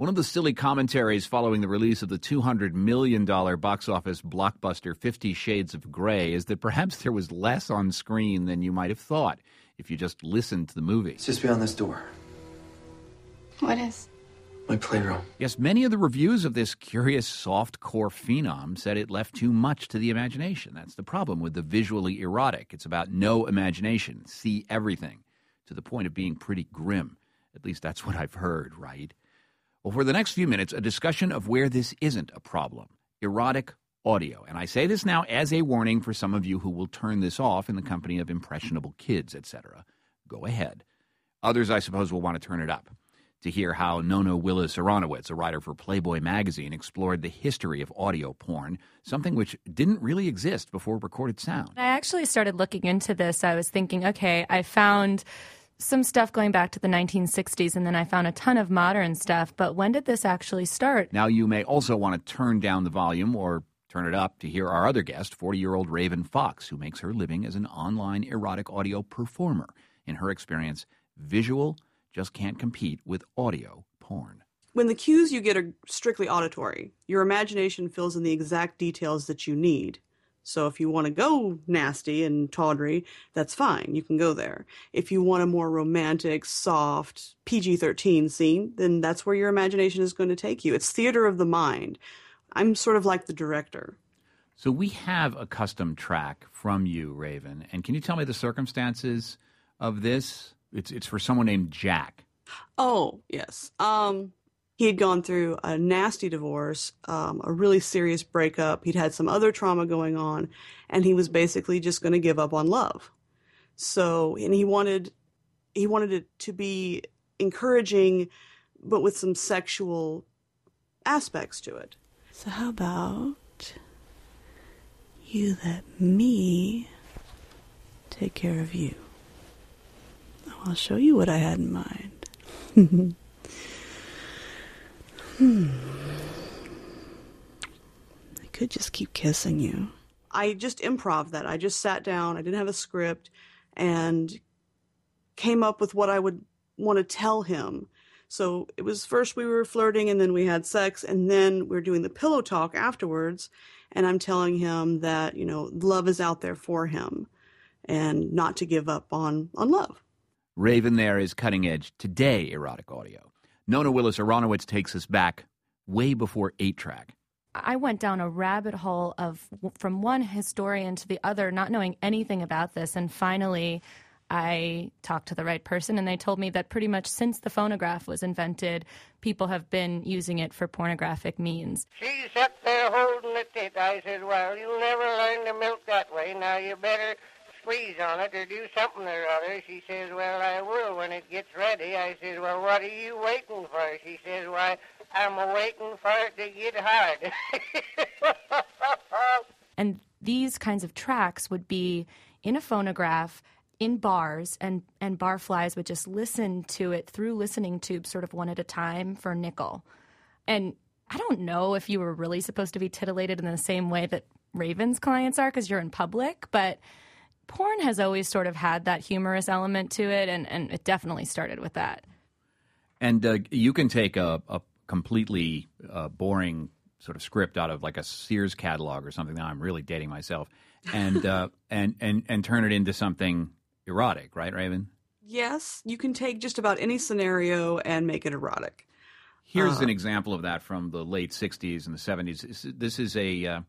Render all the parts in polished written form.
One of the silly commentaries following the release of the $200 million box office blockbuster 50 Shades of Grey is that perhaps there was less on screen than you might have thought if you just listened to the movie. It's just beyond this door. What is? My playroom. Yes, many of the reviews of this curious soft-core phenom said it left too much to the imagination. That's the problem with the visually erotic. It's about no imagination, see everything, to the point of being pretty grim. At least that's what I've heard, right? Well, for the next few minutes, a discussion of where this isn't a problem, erotic audio. And I say this now as a warning for some of you who will turn this off in the company of impressionable kids, etc. Go ahead. Others, I suppose, will want to turn it up to hear how Nona Willis Aronowitz, a writer for Playboy magazine, explored the history of audio porn, something which didn't really exist before recorded sound. I actually started looking into this. I was thinking, okay, I found some stuff going back to the 1960s, and then I found a ton of modern stuff. But when did this actually start? Now, you may also want to turn down the volume or turn it up to hear our other guest, 40-year-old Raven Fox, who makes her living as an online erotic audio performer. In her experience, visual just can't compete with audio porn. When the cues you get are strictly auditory, your imagination fills in the exact details that you need. So if you want to go nasty and tawdry, that's fine. You can go there. If you want a more romantic, soft, PG-13 scene, then that's where your imagination is going to take you. It's theater of the mind. I'm sort of like the director. So we have a custom track from you, Raven. And can you tell me the circumstances of this? It's for someone named Jack. Oh, yes. He had gone through a nasty divorce, a really serious breakup. He'd had some other trauma going on, and he was basically just going to give up on love. So, and he wanted it to be encouraging, but with some sexual aspects to it. So how about you let me take care of you? I'll show you what I had in mind. I could just keep kissing you. I just improv that. I just sat down. I didn't have a script and came up with what I would want to tell him. So it was first we were flirting, and then we had sex, and then we were doing the pillow talk afterwards. And I'm telling him that, love is out there for him and not to give up on love. Raven there is cutting edge today erotic audio. Nona Willis Aronowitz takes us back way before 8-track. I went down a rabbit hole from one historian to the other, not knowing anything about this. And finally, I talked to the right person, and they told me that pretty much since the phonograph was invented, people have been using it for pornographic means. She sat there holding the tit. I said, well, you'll never learn to milk that way. Now you better squeeze on it or do something or other. She says, well, I will when it gets ready. I said, well, what are you waiting for? She says, why, I'm waiting for it to get hard. And these kinds of tracks would be in a phonograph, in bars, and barflies would just listen to it through listening tubes sort of one at a time for a nickel. And I don't know if you were really supposed to be titillated in the same way that Raven's clients are because you're in public, but porn has always sort of had that humorous element to it, and it definitely started with that. And you can take a completely boring sort of script out of like a Sears catalog or something. Now I'm really dating myself, and turn it into something erotic, right, Raven? Yes, you can take just about any scenario and make it erotic. Here's an example of that from the late 60s and the 70s. This is an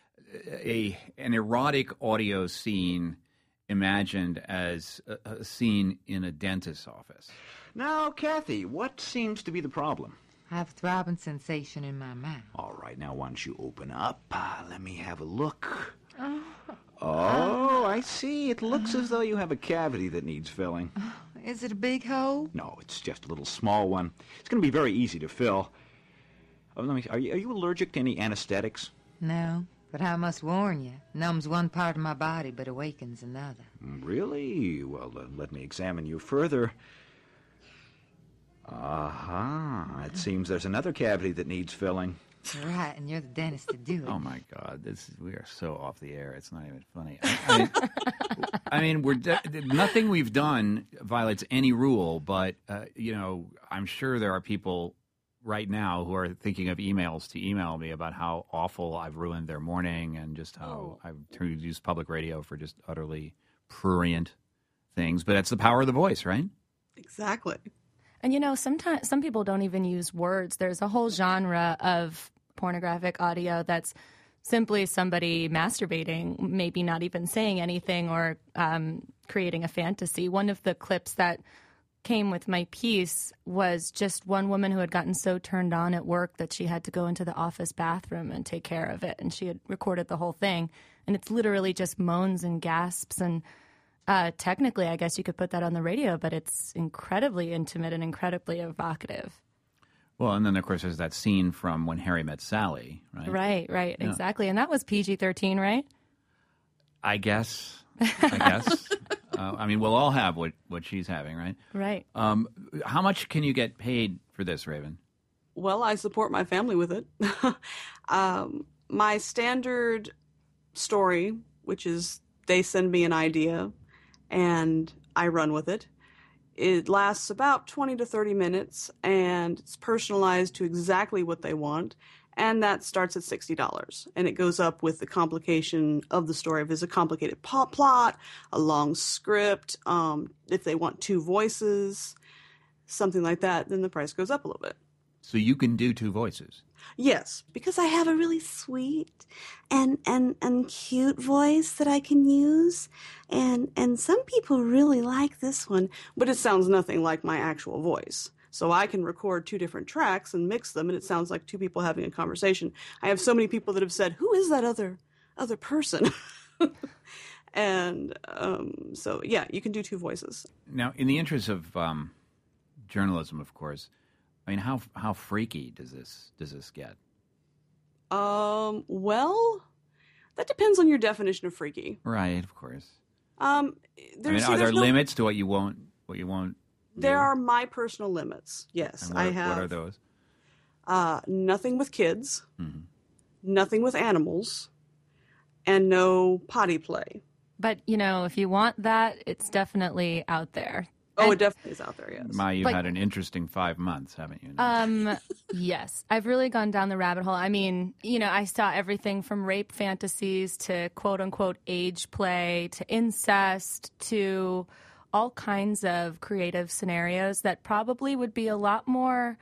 erotic audio scene imagined as a scene in a dentist's office. Now, Kathy, what seems to be the problem? I have a throbbing sensation in my mouth. All right, now why don't you open up? Let me have a look. Oh, I see. It looks as though you have a cavity that needs filling. Is it a big hole? No, it's just a little small one. It's going to be very easy to fill. Are you allergic to any anesthetics? No, but I must warn you. Numbs one part of my body but awakens another. Really? Well, let me examine you further. It seems there's another cavity that needs filling. Right, and you're the dentist to do it. Oh, my God. We are so off the air. It's not even funny. Nothing we've done violates any rule, but, I'm sure there are people right now who are thinking of emails to email me about how awful I've ruined their morning and just how I've used public radio for just utterly prurient things. But that's the power of the voice, right? Exactly. And, sometimes some people don't even use words. There's a whole genre of pornographic audio that's simply somebody masturbating, maybe not even saying anything or creating a fantasy. One of the clips that came with my piece was just one woman who had gotten so turned on at work that she had to go into the office bathroom and take care of it. And she had recorded the whole thing. And it's literally just moans and gasps. And technically, I guess you could put that on the radio, but it's incredibly intimate and incredibly evocative. Well, and then, of course, there's that scene from When Harry Met Sally, right? Right, exactly. And that was PG-13, right? I guess. I mean, we'll all have what she's having, right? Right. How much can you get paid for this, Raven? Well, I support my family with it. My standard story, which is they send me an idea and I run with it. It lasts about 20 to 30 minutes, and it's personalized to exactly what they want, and that starts at $60. And it goes up with the complication of the story. If there's a complicated plot, a long script, if they want 2 voices, something like that, then the price goes up a little bit. So you can do 2 voices? Yes, because I have a really sweet and cute voice that I can use, and some people really like this one, but it sounds nothing like my actual voice. So I can record 2 different tracks and mix them, and it sounds like 2 people having a conversation. I have so many people that have said, "Who is that other person?" And so yeah, you can do 2 voices. Now, in the interest of journalism, of course, I mean, how freaky does this get? Well, that depends on your definition of freaky. Right, of course. Are there limits to what you won't? There are my personal limits. Yes, and I have. What are those? Nothing with kids, nothing with animals, and no potty play. But if you want that, it's definitely out there. Oh, it definitely is out there, yes. Ma, you've had an interesting 5 months, haven't you? Yes. I've really gone down the rabbit hole. I mean, I saw everything from rape fantasies to quote-unquote age play to incest to all kinds of creative scenarios that probably would be a lot more,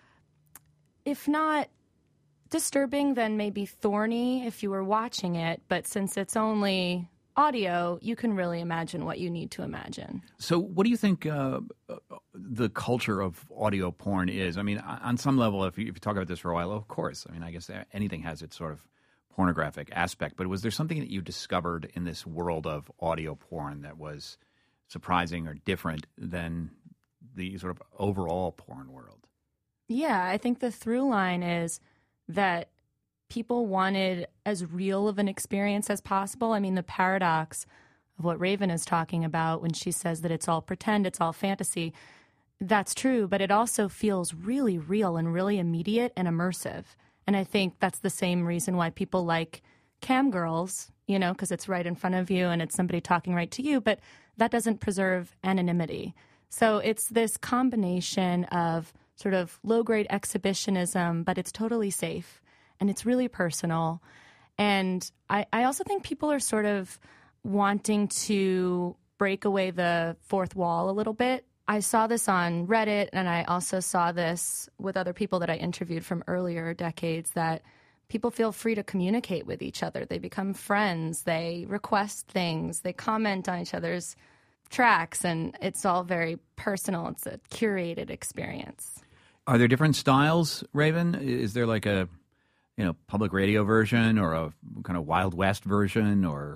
if not disturbing, then maybe thorny if you were watching it. But since it's only audio, you can really imagine what you need to imagine. So what do you think the culture of audio porn is? I mean, on some level, if you talk about this for a while, of course. I mean, I guess anything has its sort of pornographic aspect. But was there something that you discovered in this world of audio porn that was surprising or different than the sort of overall porn world? Yeah, I think the through line is that people wanted as real of an experience as possible. I mean, the paradox of what Raven is talking about when she says that it's all pretend, it's all fantasy, that's true, but it also feels really real and really immediate and immersive. And I think that's the same reason why people like cam girls, because it's right in front of you and it's somebody talking right to you, but that doesn't preserve anonymity. So it's this combination of sort of low-grade exhibitionism, but it's totally safe. And it's really personal. And I also think people are sort of wanting to break away the fourth wall a little bit. I saw this on Reddit, and I also saw this with other people that I interviewed from earlier decades, that people feel free to communicate with each other. They become friends. They request things. They comment on each other's tracks, and it's all very personal. It's a curated experience. Are there different styles, Raven? Is there like a public radio version or a kind of Wild West version or,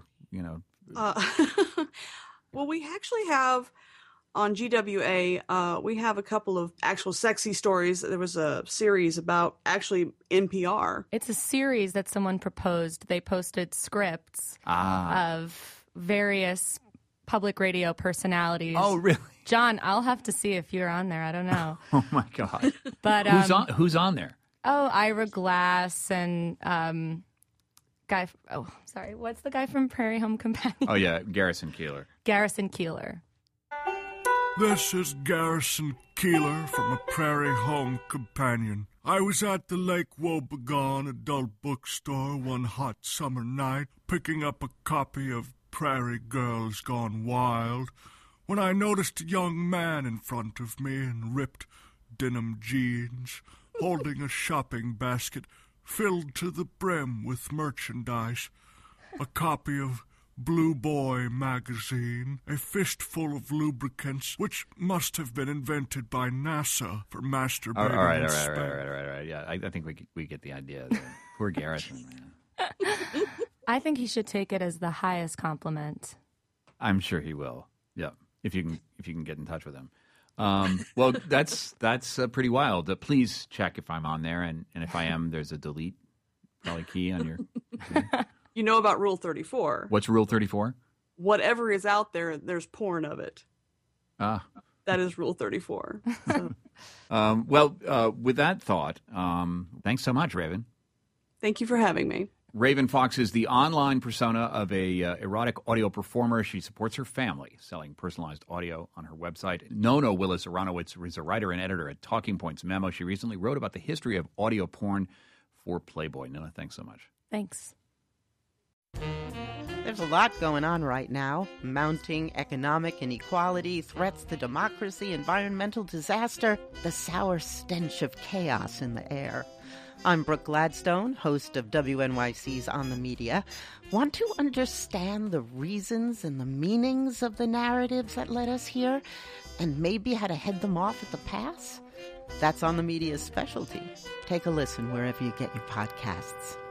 Well, we actually have on GWA, we have a couple of actual sexy stories. There was a series about actually NPR. It's a series that someone proposed. They posted scripts of various public radio personalities. Oh, really? John, I'll have to see if you're on there. I don't know. Oh, my God. But who's on there? Oh, Ira Glass and what's the guy from Prairie Home Companion? Oh, yeah, Garrison Keillor. Garrison Keillor. This is Garrison Keillor from a Prairie Home Companion. I was at the Lake Wobegon adult bookstore one hot summer night, picking up a copy of Prairie Girls Gone Wild, when I noticed a young man in front of me in ripped denim jeans, holding a shopping basket filled to the brim with merchandise, a copy of Blue Boy magazine, a fistful of lubricants, which must have been invented by NASA for masturbating. All right. Yeah, I think we get the idea there. Poor Garrison, man. I think he should take it as the highest compliment. I'm sure he will. Yeah, if you can get in touch with him. Well, that's pretty wild. Please check if I'm on there, and if I am, there's a delete probably key on your. You know about Rule 34. What's Rule 34? Whatever is out there, there's porn of it. That is Rule 34. So. With that thought, thanks so much, Raven. Thank you for having me. Raven Fox is the online persona of a erotic audio performer. She supports her family, selling personalized audio on her website. Nona Willis Aronowitz is a writer and editor at Talking Points Memo. She recently wrote about the history of audio porn for Playboy. Nona, thanks so much. Thanks. There's a lot going on right now. Mounting economic inequality, threats to democracy, environmental disaster, the sour stench of chaos in the air. I'm Brooke Gladstone, host of WNYC's On the Media. Want to understand the reasons and the meanings of the narratives that led us here, and maybe how to head them off at the pass? That's On the Media's specialty. Take a listen wherever you get your podcasts.